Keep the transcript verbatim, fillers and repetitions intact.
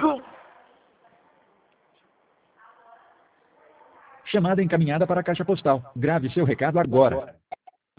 Chamada encaminhada para a caixa postal. Grave seu recado agora.